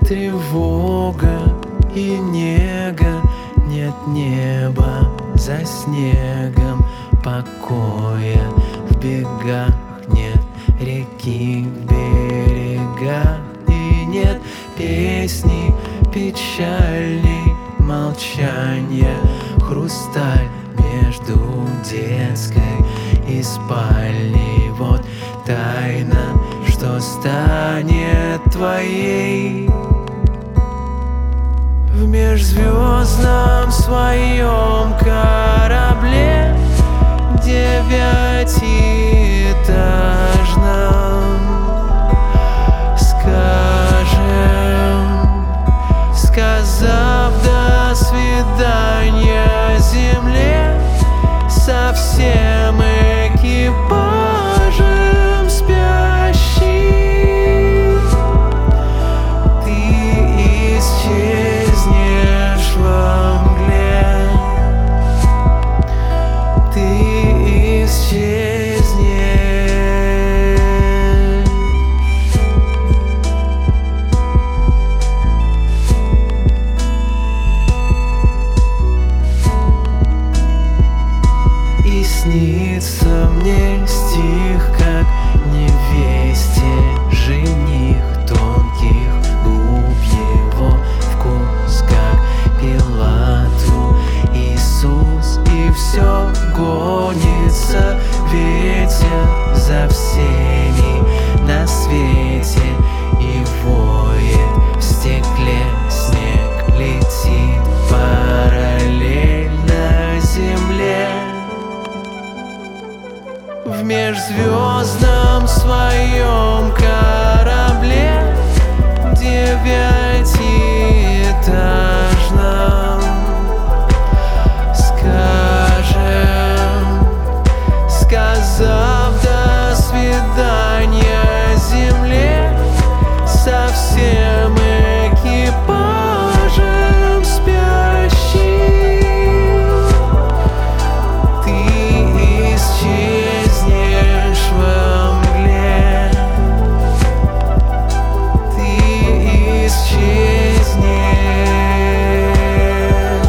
тревога и нега, нет неба за снегом, покоя в бегах, нет реки в берегах, и нет песни печальней, молчания, хрусталь между детской и спальней. Вот тайна, что станет твоей в межзвездном своем корабле девятиэтажном. Скажем, сказав до свидания земле, со всем экипажем спящий, ты исчезнешь во мгле, ты исчезнешь. И снится мне стих, как невесте жених, тонких губ его вкус, как Пилату Иисус. И все гонится ветер за всеми на свете, и воет в стекле снег, летит параллельно земле. В межзвездном своем корабле девятиэтажном. Скажем, сказав до свидания земле, со всем экипажем спящим, ты исчезнешь во мгле, ты исчезнешь.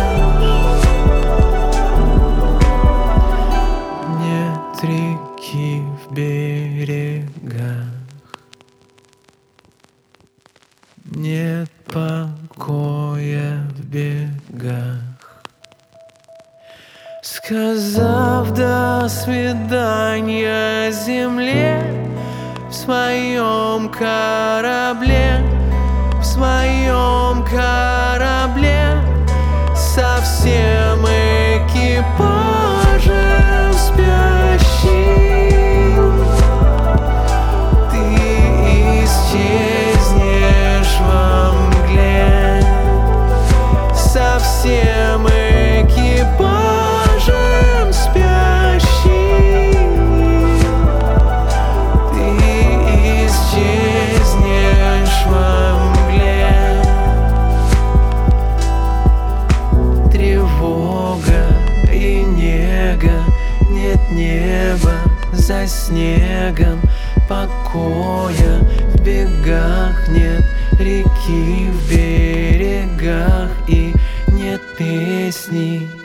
Нет реки в берегах, нет покоя в бегах. Сказав до свидания земле, в своем корабле, в своем корабле, со всем экипажем спящим, ты исчезнешь во мгле, со всем экипажем спящим, ты исчезнешь во мгле. Тревога и нега, нет неба за снегом, покоя в бегах, нет реки в берегах, и нет песни